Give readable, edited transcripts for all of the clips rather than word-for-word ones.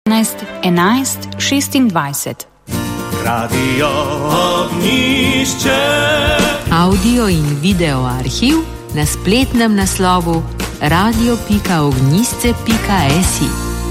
11 26. Radio Ognjišče. Audio in video arhiv na spletnem naslovu radio.ognjišče.si.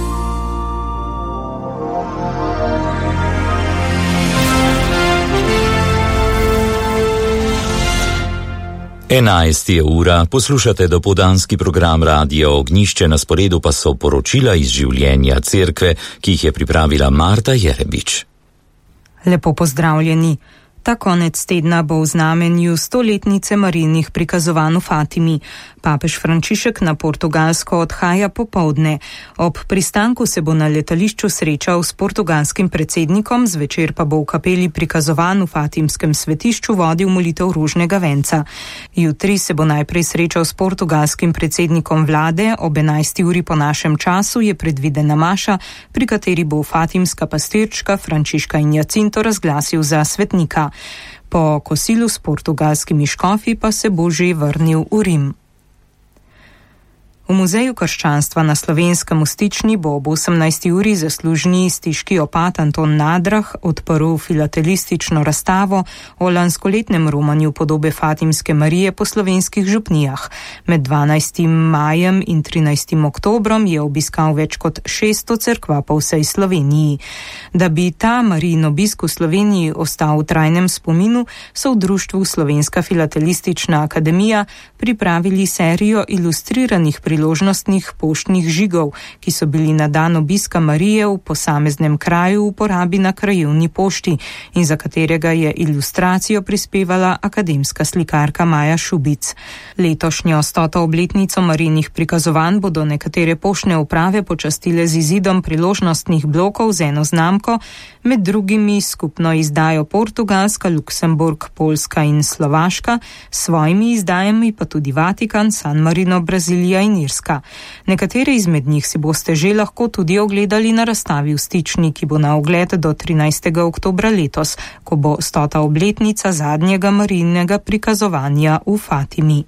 Enajst ura, poslušate dopoldanski program Radio Ognjišče, na sporedu pa so poročila iz življenja cerkve, ki jih je pripravila Marta Jerebič. Lepo pozdravljeni. Ta konec tedna bo v znamenju 100-letnice Marijinih prikazovanj v Fatimi. Papež Frančišek na Portugalsko odhaja popoldne. Ob pristanku se bo na letališču srečal s portugalskim predsednikom, zvečer pa bo v kapeli prikazovanj v Fatimskem svetišču vodil molitev ružnega venca. Jutri se bo najprej srečal s portugalskim predsednikom vlade, ob 11. uri po našem času je predvidena maša, pri kateri bo fatimska pastirčka Frančiška in Jacinto razglasil za svetnika. Po kosilu s portugalskimi škofi pa se bo že vrnil v Rim. V Muzeju krščanstva na Slovenskem v Stični bo ob 18. uri zaslužni stiški opat Anton Nadrah odprl filatelistično razstavo o lanskoletnem romanju podobe Fatimske Marije po slovenskih župnijah. Med 12. majem in 13. oktobrom je obiskal več kot 600 cerkva po vsej Sloveniji. Da bi ta Marijin obisk v Sloveniji ostal v trajnem spominu, so v društvu Slovenska filatelistična akademija pripravili serijo ilustriranih priložnostnih poštnih žigov, ki so bili na dan obiska Marije v posameznem kraju v uporabi na krajevni pošti in za katerega je ilustracijo prispevala akademska slikarka Maja Šubic. Letošnjo 100. obletnico Marijinih prikazovanj bodo nekatere poštne uprave počastile z izidom priložnostnih blokov z eno znamko, med drugimi skupno izdajo Portugalska, Luksemburg, Poljska in Slovaška, s svojimi izdajami pa tudi Vatikan, San Marino, Brazilija in Irska. Nekatere izmed njih si boste že lahko tudi ogledali na razstavi v Stični, ki bo na ogled do 13. oktobra letos, ko bo 100. obletnica zadnjega Marijinega prikazovanja v Fatimi.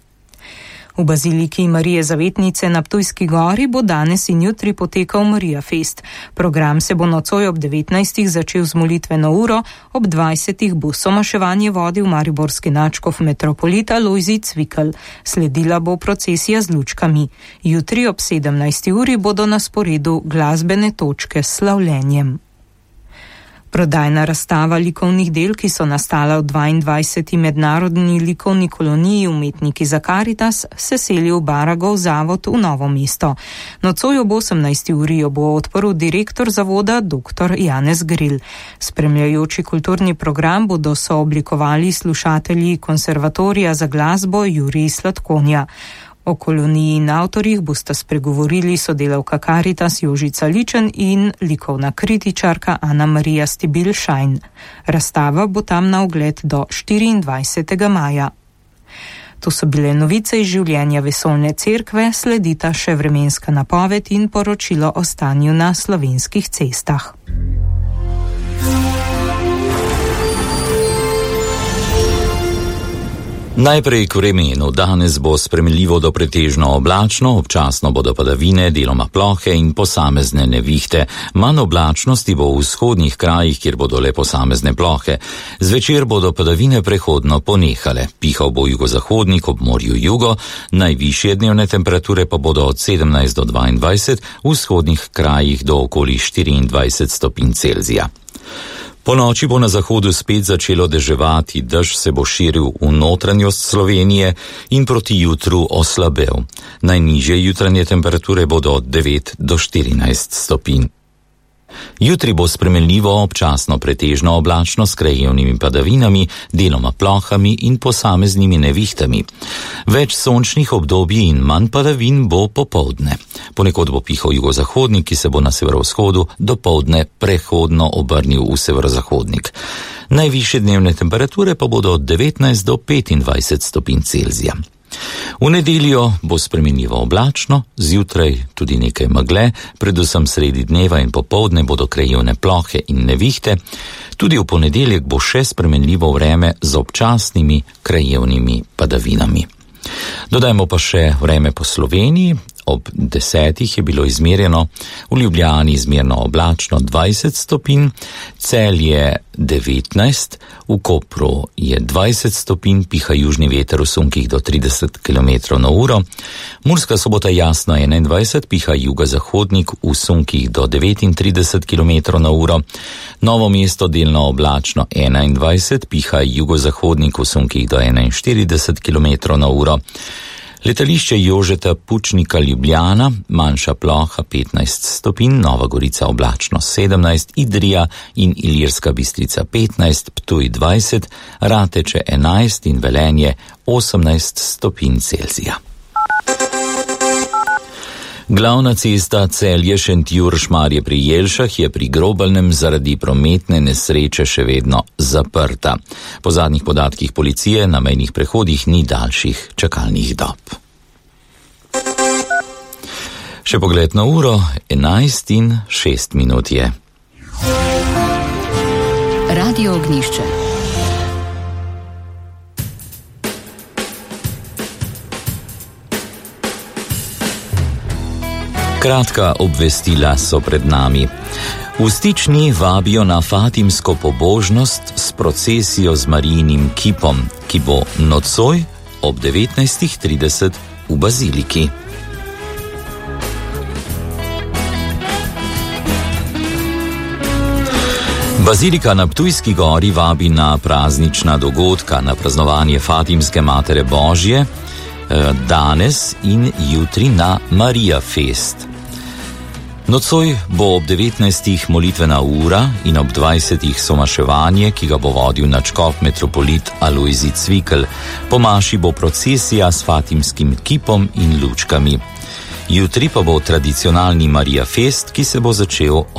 V baziliki Marije Zavetnice na Ptujski gori bo danes in jutri potekal Marija Fest. Program se bo nocoj ob 19. začel z molitveno uro, ob 20. bo somaševanje vodil mariborski nadškof metropolita Lojzij Cvikl. Sledila bo procesija z lučkami. Jutri ob 17. uri bodo na sporedu glasbene točke s slavljenjem. Prodajna razstava likovnih del, ki so nastala v 22. mednarodni likovni koloniji Umetniki za Karitas, se seli v Baragov zavod v Novo mesto. Nocoj ob 18. uri jo bo odprl direktor zavoda dr. Janez Gril. Spremljajoči kulturni program bodo sooblikovali slušatelji konservatorija za glasbo Jurij Sladkonja. O koloniji in avtorjih bosta spregovorili sodelavka Karitas Jožica Ličen in likovna kritičarka Ana Marija Stibil-Šajn. Razstava bo tam na ogled do 24. maja. To so bile novice iz življenja vesoljne cerkve, sledita še vremenska napoved in poročilo o stanju na slovenskih cestah. Najprej k vremenu. Danes bo spremenljivo do pretežno oblačno, občasno bodo padavine, deloma plohe in posamezne nevihte. Manj oblačnosti bo v vzhodnih krajih, kjer bodo le posamezne plohe. Zvečer bodo padavine prehodno ponehale. Pihal bo jugozahodnik ob morju jugo, najvišje dnevne temperature pa bodo od 17 do 22, v vzhodnih krajih do okoli 24 stopinj Celzija. Po noči bo na zahodu spet začelo deževati, dež se bo širil v notranjost Slovenije in proti jutru oslabel. Najnižje jutranje temperature bodo od 9 do 14 stopinj. Jutri bo spremenljivo, občasno pretežno oblačno s krajevnimi padavinami, deloma plohami in posameznimi nevihtami. Več sončnih obdobij in manj padavin bo popoldne. Ponekod bo pihal jugozahodnik, ki se bo na severovzhodu dopoldne prehodno obrnil v severozahodnik. Najvišje dnevne temperature pa bodo od 19 do 25 stopinj Celzija. V nedeljo bo spremenljivo oblačno, zjutraj tudi nekaj megle, predvsem sredi dneva in popoldne bodo krajevne plohe in nevihte. Tudi v ponedeljek bo še spremenljivo vreme z občasnimi krajevnimi padavinami. Dodajmo pa še vreme po Sloveniji. ob 10 je bilo izmerjeno, v Ljubljani izmerno oblačno 20 stopinj, Celje 19, v Kopru je 20 stopinj, piha južni veter v sunkih do 30 km/h, Murska Sobota jasno 21, piha jugozahodnik v sunkih do 39 km/h, Novo Mesto delno oblačno 21, piha jugozahodnik v sunkih do 41 km/h, Letališče Jožeta Pučnika Ljubljana, manjša ploha 15 stopinj, Nova Gorica oblačno 17, Idrija in Ilirska Bistrica 15, Ptuj 20, Rateče 11 in Velenje 18 stopinj Celzija. Glavna cesta Celje-Šentjur-Šmarje pri Jelšah je pri Grobalnem zaradi prometne nesreče še vedno zaprta. Po zadnjih podatkih policije na mejnih prehodih ni daljših čakalnih dob. Še pogled na uro, 11:06 je. Radio Ognjišče. Kratka obvestila so pred nami. V Stični vabijo na fatimsko pobožnost s procesijo z Marijinim kipom, ki bo nocoj ob 19:30 v baziliki. Bazilika na Ptujski gori vabi na praznična dogodka, na praznovanje Fatimske Matere Božje, danes in jutri na Marija Fest. Nocoj bo ob 19. molitvena ura in ob 20. somaševanje, ki ga bo vodil nadškof metropolit Alojzij Cvikl. Po maši bo procesija s fatimskim kipom in lučkami. Jutri pa bo tradicionalni Marija Fest, ki se bo začel